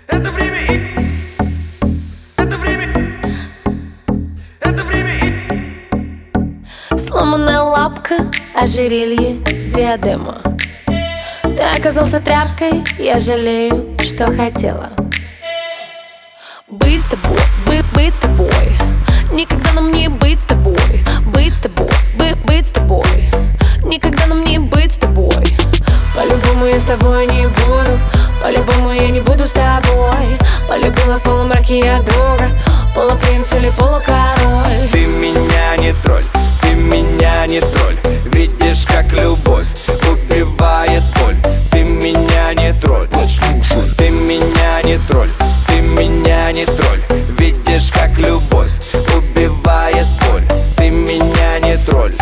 Это время и... Это время... Это время и... Сломанная лапка, ожерелье, диадема. Ты оказался тряпкой, я жалею, что хотела быть с тобой, быть с тобой. Никогда нам не быть с тобой, быть с тобой, быть с тобой. Никогда нам не быть с тобой. По-любому я с тобой не буду, по-любому я не буду с тобой. Полюбила в полумраке я друга, полупринц или полукороль. Ты меня не тролль, ты меня не тролль. Видишь, как любовь убивает боль. Ты меня не тролль, ты меня не тролль, ты меня не тролль. Видишь, как любовь убивает боль. Ты меня не тролль.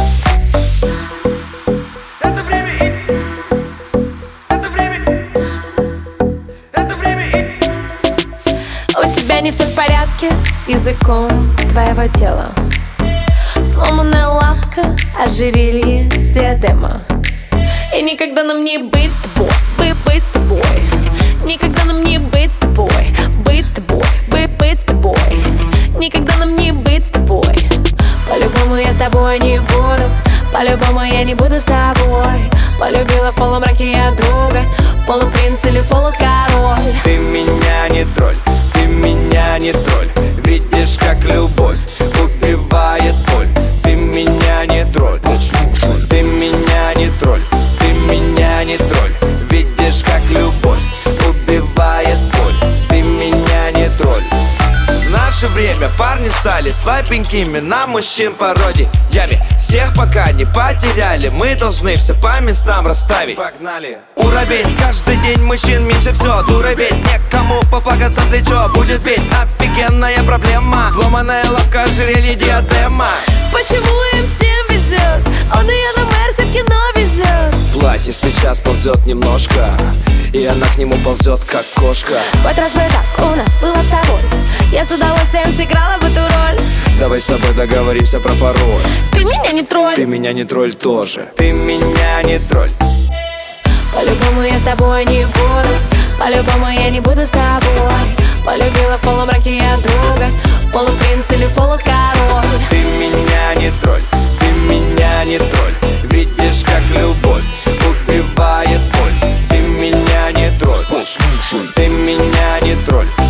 Это время и... Это время... Это время и... У тебя не все в порядке с языком твоего тела. Сломанная лапка, ожерелье, диадема. И никогда нам не быть с тобой, быть с тобой. Никогда нам не быть с тобой, быть с тобой, быть с тобой. Никогда нам не быть с тобой. По-любому я с тобой не буду, по-любому я не буду с тобой. Полюбила в полумраке я друга, полупринц или полукороль. Ты меня не тролль, ты меня не тролль. Видишь, как любовь убивает боль. Ты меня не тролль, ты меня не тролль, ты меня не тролль. Видишь, как любовь убивает боль. Ты меня не тролль. В наше время парни стали слабенькими на мужчин пародиями. Всех пока не потеряли, мы должны все по местам расставить. Погнали! Уровень, каждый день мужчин меньше все. Дуровень, некому поплакаться в плечо. Будет ведь офигенная проблема. Сломанная лапка, ожерелье, диадема. Почему им всем везет? Он и я на Мерсе в кино везет. Платье с плеча сползет немножко, и она к нему ползет, как кошка. Хоть раз бы так у нас было с тобой, я с удовольствием сыграла бы эту роль. Давай с тобой договоримся про пароль. Ты меня не тролль, Ты меня не тролль тоже. Ты меня не тролль. по-любому я с тобой не буду, по-любому я не буду с тобой. Полюбила в полумраке я друга, полупринц или полукороль. Ты меня не тролль, ты меня не тролль. Видишь, как любовь убивает боль. Ты меня не тролль, ты меня не тролль.